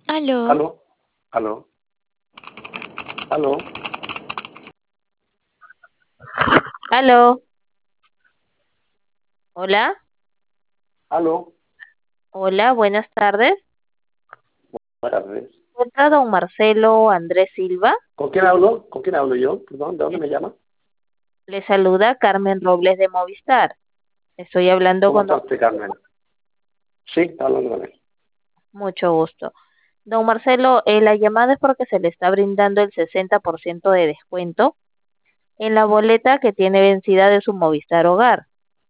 Aló, Aló, aló, aló, aló, hola, aló. hola, buenas tardes. Buenas tardes. ¿Encuentra don Marcelo Andrés Silva? ¿Con quién hablo? ¿Con quién hablo yo? Perdón, ¿de dónde Es- me llama? Le saluda Carmen Robles de Movistar. Estoy hablando ¿Cómo con está don usted, Marcelo. Carmen? Sí, está hablando con él. Mucho gusto. Don Marcelo, la llamada es porque se le está brindando el 60% de descuento en la boleta que tiene vencida de su Movistar Hogar.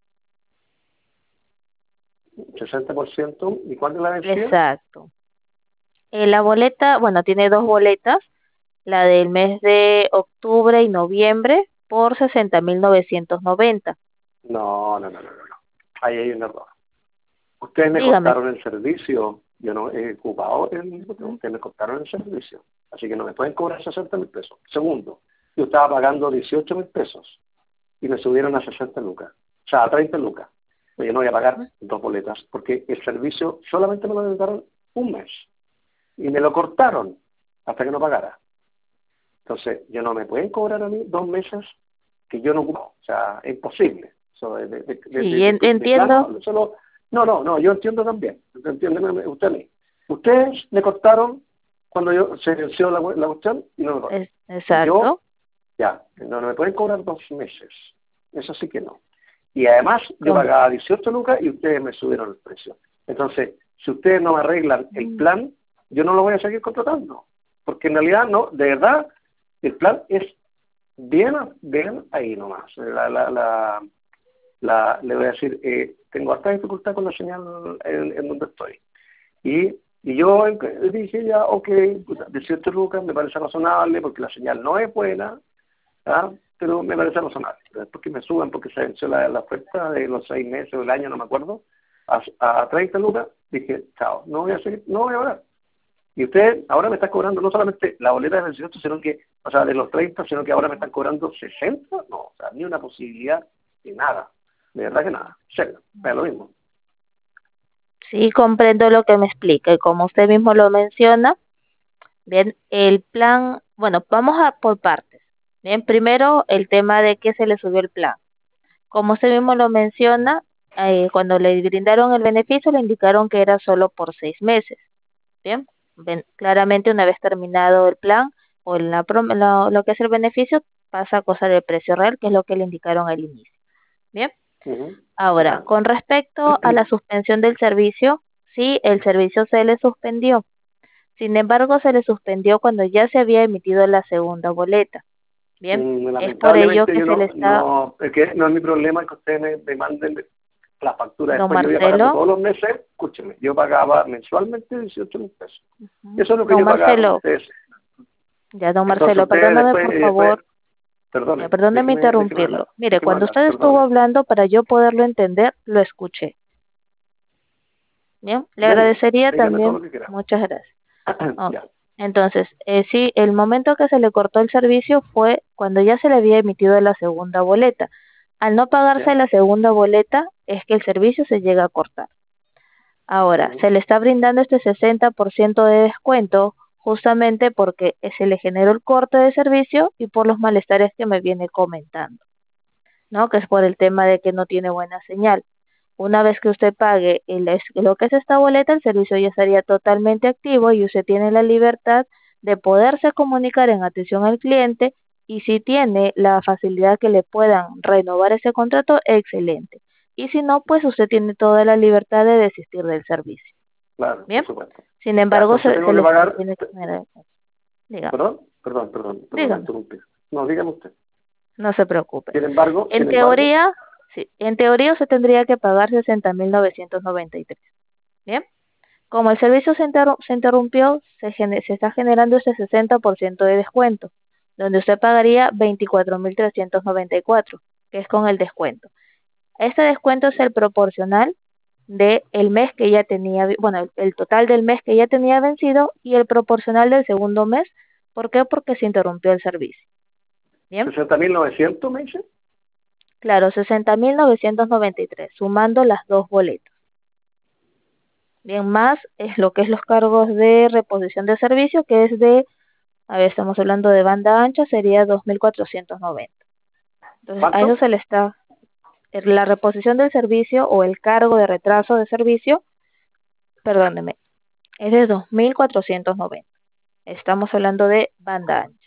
60%. ¿Y cuándo la vencida? Exacto. La boleta, bueno, tiene dos boletas, la del mes de octubre y noviembre por 60.990. No. Ahí hay un error. Ustedes me Dígame. cortaron el servicio. Yo no he ocupado Ujú. ustedes me cortaron el servicio. Así que no me pueden cobrar 60.000 pesos. Segundo, yo estaba pagando 18.000 pesos y me subieron a 60 lucas. O sea, a 30 lucas. Pues yo no voy a pagar dos boletas porque el servicio solamente me lo dedicaron un mes y me lo cortaron hasta que no pagara. Entonces, yo no me pueden cobrar a mí 2 meses que yo no ocupo. O sea, es imposible. Eso Sí, de entiendo. plano, solo... No, yo entiendo también. Entiéndeme usted a mí. Ustedes me cortaron cuando se venció la cuestión y no me cortan. Y yo, Exacto. ya, no me pueden cobrar 2 meses. Eso sí que no. Y además yo Com- pagaba 18 lucas y ustedes me subieron el precio. Entonces, si ustedes no me arreglan el Mm. plan, yo no lo voy a seguir contratando. Porque en realidad, no, de verdad, el plan es bien ahí nomás. Le voy a decir, tengo harta dificultad con la señal en donde estoy. Y yo dije ya, ok, puta, 18 lucas me parece razonable porque la señal no es buena, ¿ah? Pero me parece razonable. Pero después que me suban porque se venció la oferta de los 6 meses o el año, no me acuerdo, a 30 lucas, dije, chao, no voy a seguir, no voy a pagar. Y usted ahora me está cobrando no solamente la boleta de 28, sino que, o sea, de los 30, sino que ahora me están cobrando 60. No, o sea, ni una posibilidad de nada. De verdad que nada. Serio, es lo mismo. Sí, comprendo lo que me explica. Y como usted mismo lo menciona, bien, el plan, bueno, vamos a por partes. Bien, primero el tema de que se le subió el plan. Como usted mismo lo menciona, cuando le brindaron el beneficio, le indicaron que era solo por 6 meses. Bien, claramente una vez terminado el plan o lo que es el beneficio, pasa a cosa del precio real, que es lo que le indicaron al inicio. Bien, Ujú. ahora, Ya. con respecto a la suspensión del servicio, sí, el servicio se le suspendió. Sin embargo, se le suspendió cuando ya se había emitido la segunda boleta. Bien, es por ello Lamentablemente que yo se le está, es que no es mi problema que ustedes me manden la factura don después. Yo iba pagando Marcelo, todos los meses, escúcheme, yo pagaba mensualmente 18.000 pesos. Eso es lo que don yo pagaba con Marcelo, ustedes. ya, don Entonces Marcelo, ustedes perdóname después, por favor. Ya, perdóneme interrumpirlo. Mire, cuando usted estuvo perdone. hablando, para yo poderlo entender, lo escuché. Bien, le Deme, agradecería dígame todo también, lo que quiera. muchas gracias. Ok. Ya, Entonces, sí, el momento que se le cortó el servicio fue cuando ya se le había emitido la segunda boleta. Al no pagarse ya. la segunda boleta, es que el servicio se llega a cortar. Ahora, Ujú. se le está brindando este 60% de descuento justamente porque se le generó el corte de servicio y por los malestares que me viene comentando, ¿no? Que es por el tema de que no tiene buena señal. Una vez que usted pague lo que es esta boleta, el servicio ya estaría totalmente activo y usted tiene la libertad de poderse comunicar en atención al cliente y si tiene la facilidad que le puedan renovar ese contrato, excelente. Y si no, pues usted tiene toda la libertad de desistir del servicio. Claro, Bien, por supuesto. sin Ya, embargo, entonces se tengo que les pagar. tiene que generar. Dígame, Perdón, me dígame, interrumpí. No, dígame usted. no se preocupe. Sin En embargo, teoría, sí, en teoría usted tendría que pagar 60.993. Bien. Como el servicio se interrumpió, se está generando ese 60% de descuento, donde usted pagaría 24.394, que es con el descuento. Este descuento es el proporcional del mes que ya tenía, bueno, el total del mes que ya tenía vencido y el proporcional del segundo mes. ¿Por qué? Porque se interrumpió el servicio. Bien, 60.900 me dice. claro, 60.993, sumando las dos boletas. Bien, más es lo que es los cargos de reposición de servicio, que es de, a ver, estamos hablando de banda ancha, sería 2.490. Entonces, a eso ¿Cuánto? se le está, la reposición del servicio o el cargo de retraso de servicio, perdóneme, es de 2.490. Estamos hablando de banda ancha.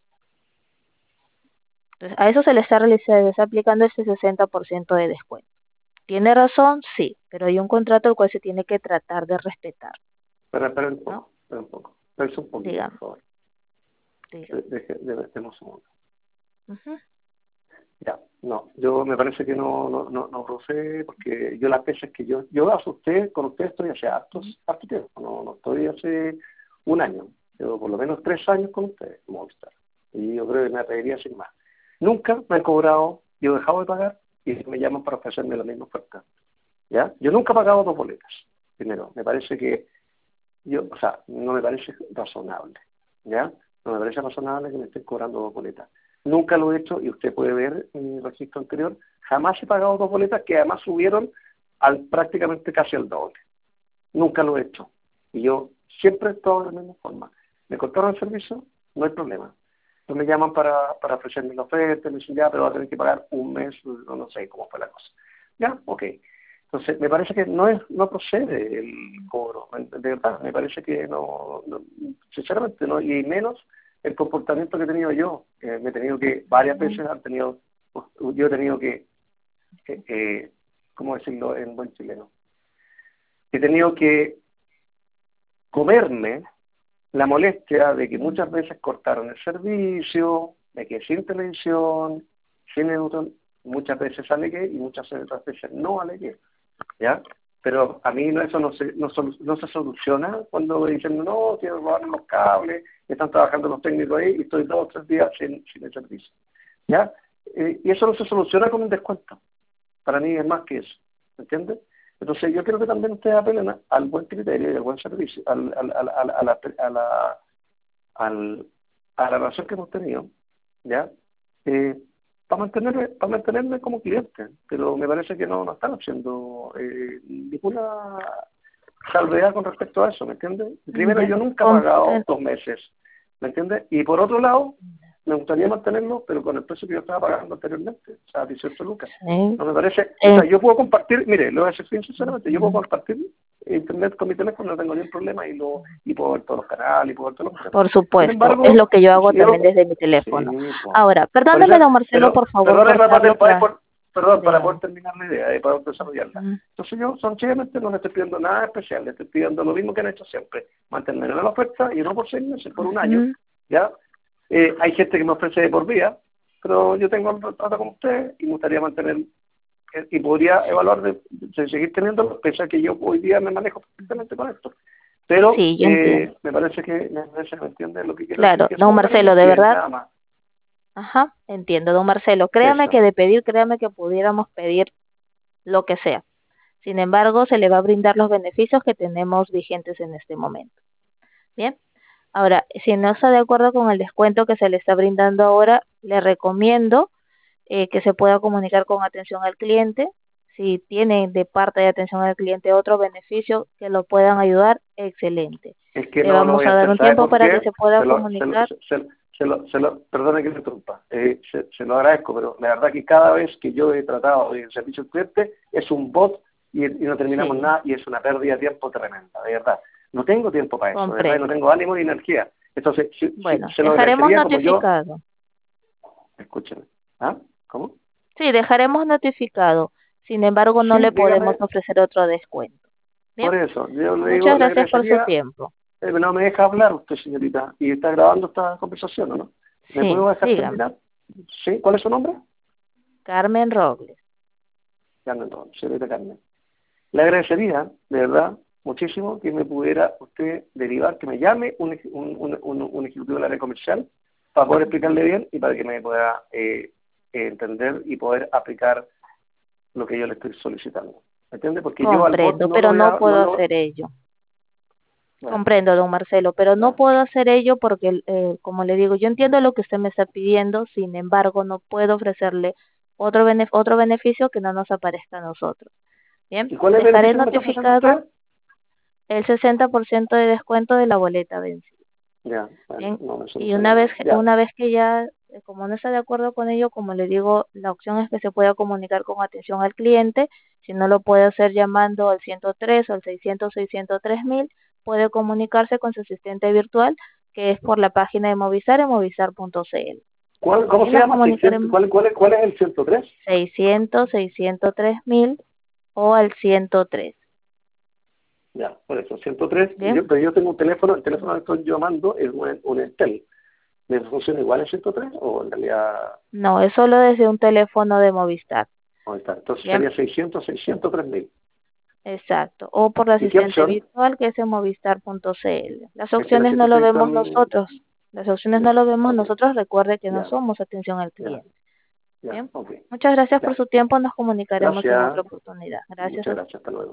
Entonces, a eso se le está realizando, se está aplicando ese 60% de descuento. ¿Tiene razón? Sí, pero hay un contrato el cual se tiene que tratar de respetar, Espera un ¿no? poco, espera un poco. Espera un poquito, por Dígame, favor. dígame. Deme un segundo. Ujú, Ya, no, yo me parece que no procede porque yo las veces que yo asusté, con usted estoy hace harto tiempo, no estoy hace un año, yo por lo menos 3 años con ustedes, como Movistar, y yo creo que me atrevería sin más. Nunca me han cobrado, yo he dejado de pagar y me llaman para ofrecerme la misma oferta, ¿ya? Yo nunca he pagado 2 boletas, primero, me parece que o sea, no me parece razonable, ¿ya? No me parece razonable que me estén cobrando 2 boletas. Nunca lo he hecho y usted puede ver en mi registro anterior, jamás he pagado 2 boletas que además subieron prácticamente casi al doble. Nunca lo he hecho. Y yo siempre he estado de la misma forma. Me cortaron el servicio, no hay problema. No me llaman para ofrecerme la oferta, me dicen ya, pero va a tener que pagar un mes, no sé cómo fue la cosa. Ya, ok. Entonces, me parece que no procede el cobro, de verdad, me parece que sinceramente no, y menos el comportamiento que he tenido yo. Me he tenido que, varias veces yo he tenido que, ¿cómo decirlo en buen chileno? He tenido que comerme la molestia de que muchas veces cortaron el servicio, de que sin televisión, sin educación, muchas veces alegué y muchas otras veces no alegué, ¿ya? Pero a mí eso no se soluciona cuando dicen, no, quiero robar los cables, están trabajando los técnicos ahí y estoy 2 o 3 días sin el servicio, ¿ya? Y eso no se soluciona con un descuento. Para mí es más que eso, ¿me entiendes? Entonces yo creo que también ustedes apelen al buen criterio y al buen servicio, al- a la relación que hemos tenido, ¿ya? Eh, para mantenerme como cliente, pero me parece que no están haciendo ninguna salvedad con respecto a eso, ¿me entiendes? Primero, ya, yo nunca he pagado 2 meses, ¿me entiendes? Y por otro lado, me gustaría mantenerlo, pero con el precio que yo estaba pagando anteriormente, o sea, 18 lucas. sí, No me parece, o sea, en- yo puedo compartir, mire, lo voy a decir bien sinceramente, yo puedo compartir internet con mi teléfono, no tengo ningún problema y puedo ver todos los canales y puedo ver todos los cosas. por Sin supuesto, es embargo, lo que yo hago si yo, también desde mi teléfono. sí, Ahora, por perdóneme, eso, don Marcelo, pero por favor, perdóneme cortarlo para, perdón, para poder dígame. terminar la idea y poder desarrollarla. Ujú, Entonces yo sencillamente no le estoy pidiendo nada especial, le estoy pidiendo lo mismo que han hecho siempre, mantenerme en la oferta y no por 6 meses, por un año, ujú. ¿ya? Hay gente que me ofrece de por vida, pero yo tengo el trato con usted y me gustaría mantener y podría evaluar de seguir teniéndolo, pese a que yo hoy día me manejo perfectamente con esto. Pero Sí, yo entiendo. me entiende lo que quiero decir, Claro, que don somos los Marcelo, mismos de clientes, verdad, nada más. ajá, entiendo, don Marcelo. Créame Eso. que de pedir, créame que pudiéramos pedir lo que sea. Sin embargo, se le va a brindar los beneficios que tenemos vigentes en este momento. Bien. Ahora, si no está de acuerdo con el descuento que se le está brindando ahora, le recomiendo que se pueda comunicar con atención al cliente. Si tiene de parte de atención al cliente otro beneficio que lo puedan ayudar, excelente. Es que Le no lo vamos voy a a dar hacer. un ¿Sabe tiempo por para que qué? se pueda comunicar. Perdone que me interrumpa. Se lo agradezco, pero la verdad que cada vez que yo he tratado de servicio al cliente es un bot y no terminamos Sí, nada y es una pérdida de tiempo tremenda, de verdad. No tengo tiempo para eso, de verdad, y no comprendo. tengo ánimo ni energía. Entonces, Bueno, se lo dejaremos agradecería como yo, notificado. escúcheme. ¿Ah? ¿Cómo? Sí, dejaremos notificado. Sin embargo, no Sí, le podemos dígame, ofrecer otro descuento. Bien, por eso. Yo le digo, muchas le gracias por su agradecería, tiempo. no me deja hablar usted, señorita, y está grabando esta conversación, ¿o no? ¿Me Sí, puedo dejar dígame. terminar? ¿Sí? ¿Cuál es su nombre? Carmen Robles. Carmen, no, señorita Carmen. Le agradecería, de verdad, muchísimo que me pudiera usted derivar, que me llame un ejecutivo del área comercial para poder explicarle bien y para que me pueda entender y poder aplicar lo que yo le estoy solicitando. ¿Me entiende? Porque yo al bot Comprendo, no lo pero voy no a, no puedo lo, hacer ello. bueno, Comprendo, don Marcelo, pero no ya. puedo hacer ello porque, como le digo, yo entiendo lo que usted me está pidiendo, sin embargo, no puedo ofrecerle otro beneficio que no nos aparezca a nosotros. Bien, ¿Y cuál es el dejaré beneficio que me está ofreciendo notificado, usted? el 60% de descuento de la boleta vencida. Ya, bueno, Bien, no, eso no y sabía nada. Ya, una vez que ya, como no está de acuerdo con ello, como le digo, la opción es que se pueda comunicar con atención al cliente. Si no lo puede hacer llamando al 103 o al 600-603.000, puede comunicarse con su asistente virtual, que es por la página de Movistar en movistar.cl. ¿Cómo Y se nos llama? 600, comunicaremos ¿cuál es el 103? 600-603.000 o al 103. Ya, por eso, 103. Bien, Pero yo tengo un teléfono, el teléfono que estoy llamando es un Entel. ¿Me funciona igual el 103 o en realidad no, es solo desde un teléfono de Movistar. no está? Entonces Bien, sería 600-603.000. exacto. O por la ¿Y qué asistente opción? virtual que es en movistar.cl. Las Es que el opciones no asistente lo vemos virtual. nosotros. Las opciones no Ya, lo vemos ok, nosotros. Recuerde que no ya, somos atención al ya, cliente. ya, Bien. ok, Muchas gracias por ya. su tiempo. Nos comunicaremos en otra Gracias, oportunidad. Gracias muchas a usted. gracias, hasta luego.